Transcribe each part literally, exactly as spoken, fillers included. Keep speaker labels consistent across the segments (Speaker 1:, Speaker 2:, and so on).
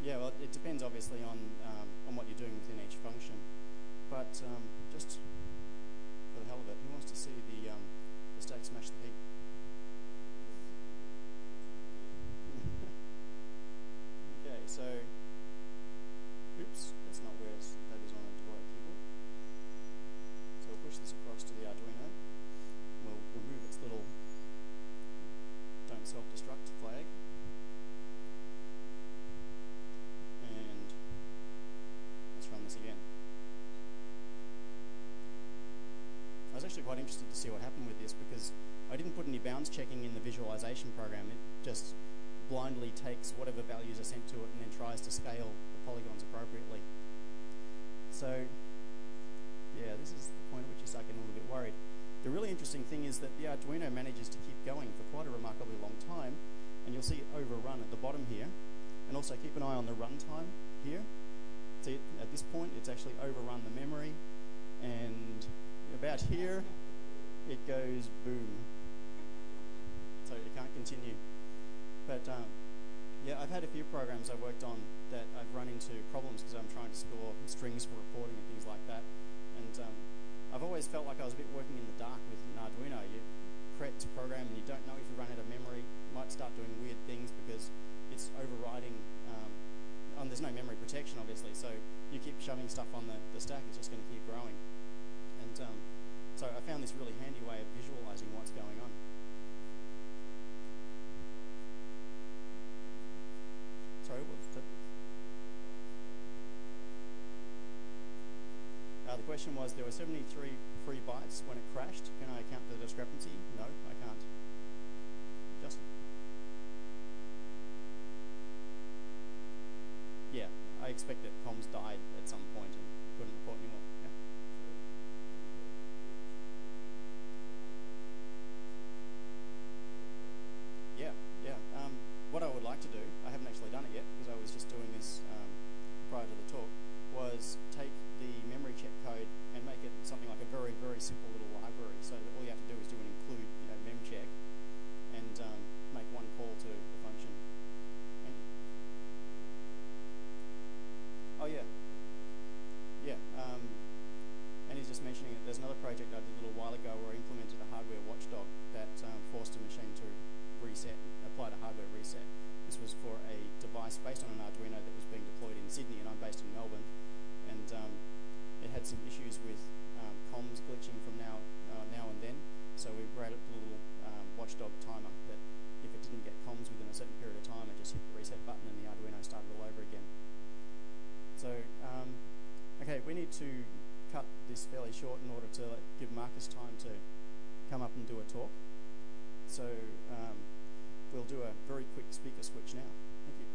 Speaker 1: yeah, well, it depends obviously on um, on what you're doing within each function. But um, just for the hell of it, who wants to see the, um, the stack smash the heap? Okay, so, oops, that's not where it's, that is on a Dvorak keyboard. So we'll push this across to the Arduino. We'll remove its little don't self-destruct flag. And let's run this again. I was actually quite interested to see what happened with this because I didn't put any bounds checking in the visualization program. It just blindly takes whatever values are sent to it and then tries to scale the polygons appropriately. So, yeah, this is the point at which you start getting a little bit worried. The really interesting thing is that the Arduino manages to keep going for quite a remarkably long time, and you'll see it overrun at the bottom here. And also keep an eye on the runtime here. See, at this point, it's actually overrun the memory, and about here, it goes boom. So it can't continue. But um, yeah, I've had a few programs I've worked on that I've run into problems because I'm trying to store strings for recording and things like that. And um, I've always felt like I was a bit working in the dark with an Arduino. You create this program and you don't know if you run out of memory. You might start doing weird things because it's overriding. Um, and there's no memory protection, obviously, so you keep shoving stuff on the, the stack, it's just going to keep growing. And um, so I found this really handy way of visualizing what's going on. Sorry, what was that? Uh, the question was, there were seventy-three free bytes when it crashed. Can I account for the discrepancy? No, I can't. Justin? Yeah, I expect that comms died at some point and couldn't report anymore. Yeah. Yeah, yeah. Um, what I would like to do, I haven't actually done it yet because I was just doing this um, prior to the talk, was take the memory check code and make it something like a very, very simple little library so that all you have to do is do an include, you know, memcheck and um, make one call to the function. And oh, yeah. Yeah. Um, and he's just mentioning that there's another project I did a little while ago where I implemented a hardware watchdog that um, forced a machine to reset, applied a hardware reset. This was for a device based on an Arduino that was being deployed in Sydney, and I'm based in Melbourne. And um, it had some issues with um, comms glitching from now uh, now and then. So we created a little um, watchdog timer that if it didn't get comms within a certain period of time, it just hit the reset button and the Arduino started all over again. So, um, okay, we need to cut this fairly short in order to like, give Marcus time to come up and do a talk. So um, we'll do a very quick speaker switch now. Thank you.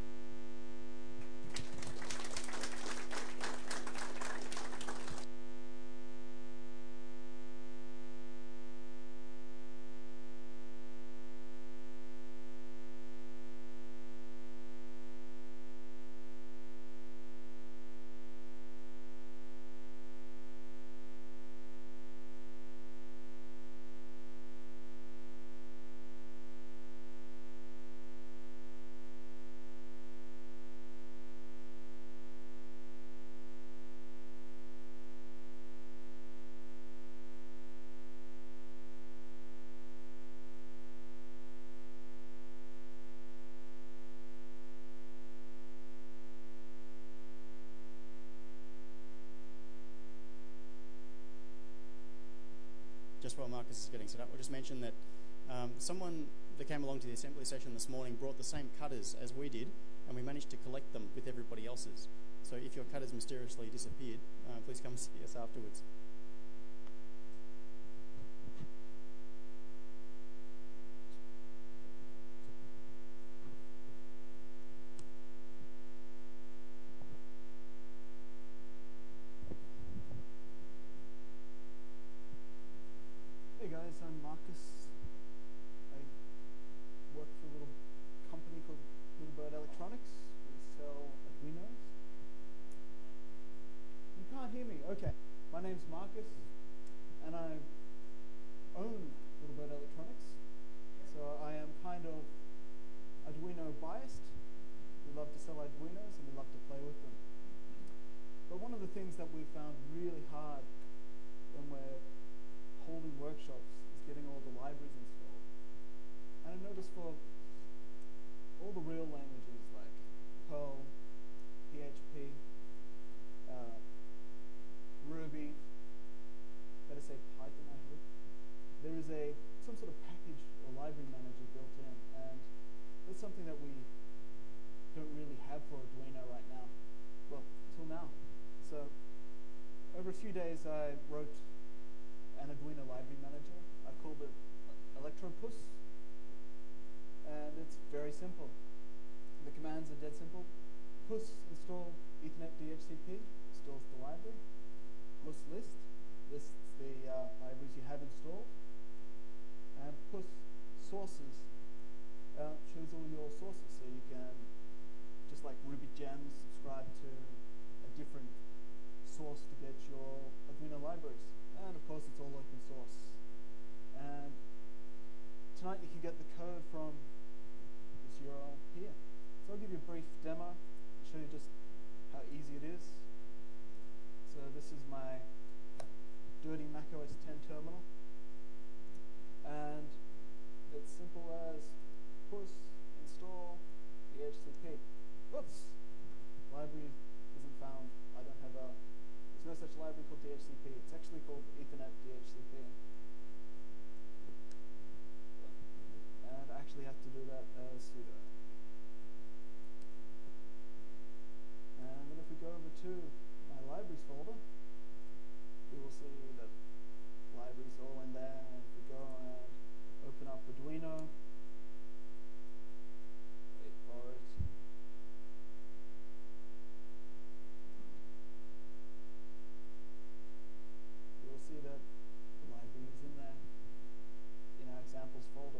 Speaker 1: Just while Marcus is getting set up, we'll just mention that um, someone that came along to the assembly session this morning brought the same cutters as we did, and we managed to collect them with everybody else's. So if your cutters mysteriously disappeared, uh, please come see us afterwards.
Speaker 2: Hey guys, I'm Marcus. I work for a little company called Little Bird Electronics. We sell Arduinos. You can't hear me. Okay. My name's Marcus. very simple. The commands are dead simple. Push install Ethernet D H C P, installs the library. Push list, lists the uh, libraries you have installed. And push sources, uh, shows all your sources, so you can, just like Ruby Gems, subscribe to a different source to get your Arduino libraries. And of course it's all open source. And tonight you can get the code from this U R L here. So I'll give you a brief demo and show you just how easy it is. So this is my dirty Mac O S ten terminal. And it's simple as push install D H C P. Oops! Library isn't found. I don't have a, there's no such library called D H C P. It's actually called Ethernet D H C P. And I actually have to do that as sudo. And then if we go over to my libraries folder, we will see that libraries all in there. And if we go and open up Arduino, wait for it. You will see that the library is in there in our examples folder.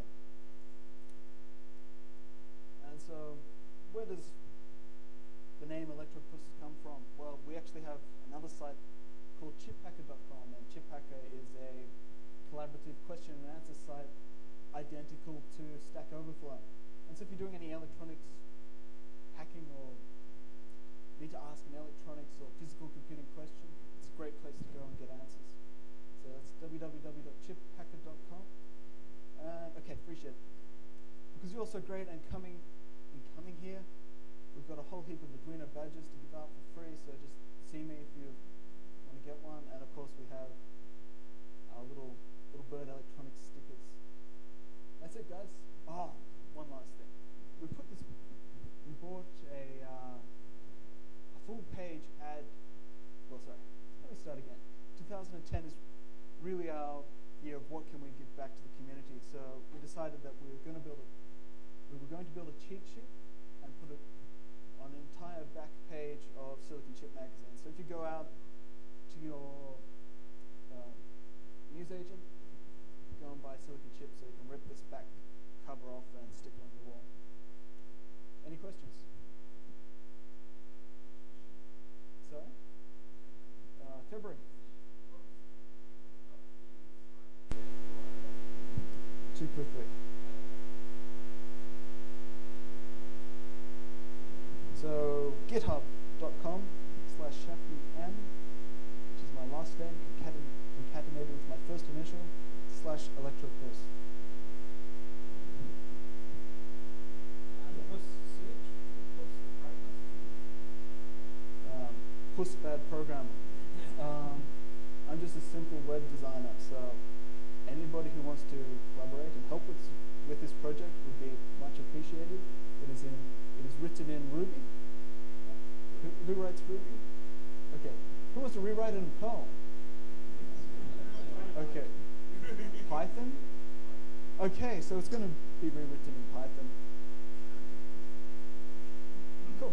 Speaker 2: And so, where does the name ElectroPush come from? Well, we actually have another site called chip hacker dot com, and chip hacker is a collaborative question and answer site identical to Stack Overflow. And so if you're doing any electronics hacking or need to ask an electronics or physical computing question, it's a great place to go and get answers. So that's w w w dot chip hacker dot com. And okay, appreciate it. Because you're also great and coming in coming here, we've got a whole heap of Arduino badges to give out for free, so just see me if you want to get one. And of course we have our little little bird electronics stickers. That's it, guys. Oh, one last thing. We put this, we bought a, uh, a full page ad, well sorry, let me start again. two thousand ten is really our year of what can we give back to the community. So we decided that we were going to build a, we were going to build a cheat sheet and put it on an entire back page of Silicon Chip magazine. So if you go out to your uh, newsagent, go and buy Silicon Chip so you can rip this back cover off and stick it on your wall. Any questions? Sorry? Uh, February. Too quickly. So github dot com slash Shafi M, which is my last name concaten concatenated with my first initial, slash ElectroPush. Um, Puss bad programmer. um, I'm just a simple web designer, so anybody who wants to collaborate and help with with this project would be much appreciated. It is in it is written in Ruby. Who, who writes Ruby? Okay. Who wants to rewrite it in Perl? Okay. Python? Okay, so it's going to be rewritten in Python. Cool.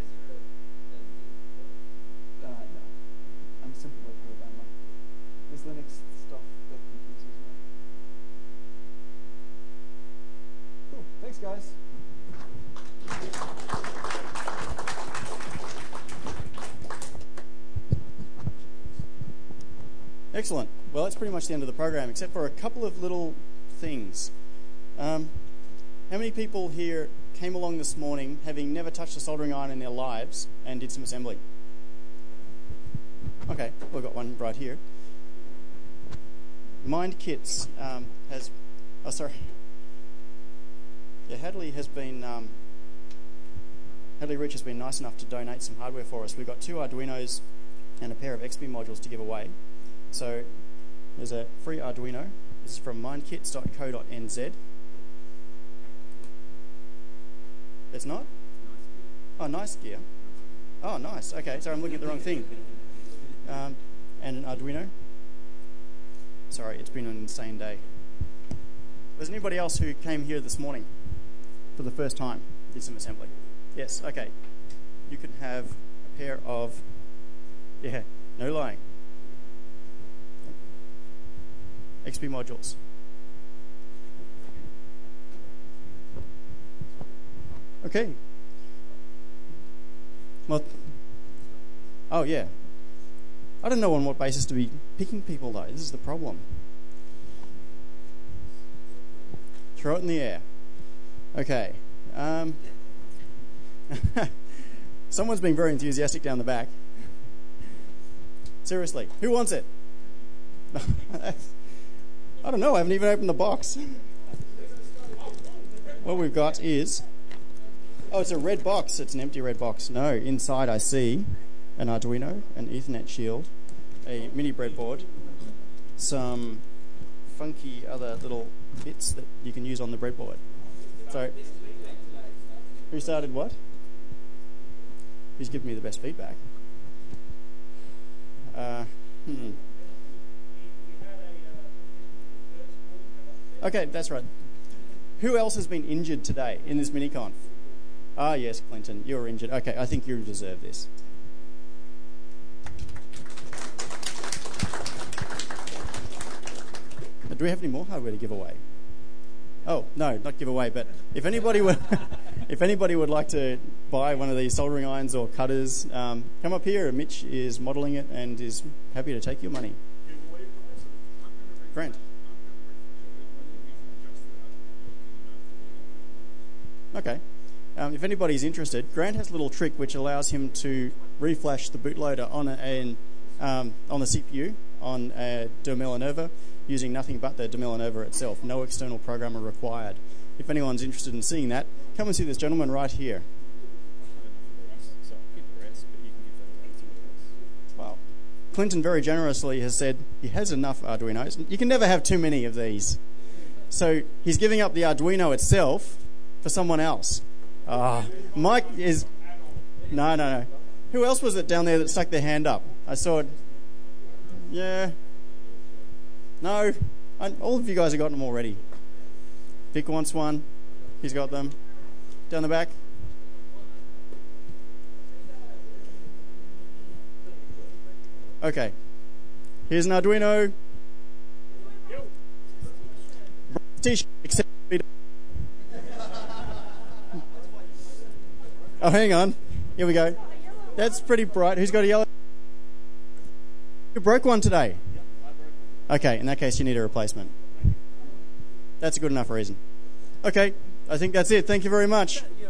Speaker 2: Uh, no. I'm a simple web programmer. There's Linux stuff that confuses me. Cool. Thanks, guys.
Speaker 1: Excellent. Well, that's pretty much the end of the program, except for a couple of little things. Um, how many people here came along this morning having never touched a soldering iron in their lives and did some assembly? Okay, we've got one right here. MindKits um, has... Oh, sorry. Yeah, Hadley has been... Um, Hadley Rich has been nice enough to donate some hardware for us. We've got two Arduinos and a pair of X P modules to give away. So there's a free Arduino. This is from mindkits dot co dot n z. It's not? Oh, nice gear. Oh, nice. Okay, sorry, I'm looking at the wrong thing. Um, and an Arduino. Sorry, it's been an insane day. Was anybody else who came here this morning? for the first time did some assembly. Yes, okay. You can have a pair of, yeah, no lying, X P modules. Okay. Well, oh yeah. I don't know on what basis to be picking people though. This is the problem. Throw it in the air. Okay. Um, someone's being very enthusiastic down the back. Seriously, who wants it? I don't know. I haven't even opened the box. What we've got is... Oh, it's a red box. It's an empty red box. No, inside I see an Arduino, an Ethernet shield, a mini breadboard, some funky other little bits that you can use on the breadboard. So, who started what? Who's giving me the best feedback? Uh, hmm. Okay, that's right. Who else has been injured today in this mini-conf? Ah, yes, Clinton, you're injured. Okay, I think you deserve this. Do we have any more hardware to give away? Oh, no, not give away, but if anybody would, if anybody would like to buy one of these soldering irons or cutters, um, come up here. Mitch is modelling it and is happy to take your money. Grant. Okay. Um, if anybody's interested, Grant has a little trick which allows him to reflash the bootloader on a, an, um, on the C P U on a Milanova using nothing but the Milanova itself. No external programmer required. If anyone's interested in seeing that, come and see this gentleman right here. Wow. Clinton very generously has said he has enough Arduinos. You can never have too many of these. So he's giving up the Arduino itself for someone else. Ah, Mike is... No, no, no. Who else was it down there that stuck their hand up? I saw it. Yeah. No. I, all of you guys have got them already. Vic wants one. He's got them. Down the back. Okay. Here's an Arduino. T-shirt, except Oh, hang on. Here we go. That's pretty bright. Who's got a yellow? You broke one today. Okay, in that case, you need a replacement. That's a good enough reason. Okay, I think that's it. Thank you very much.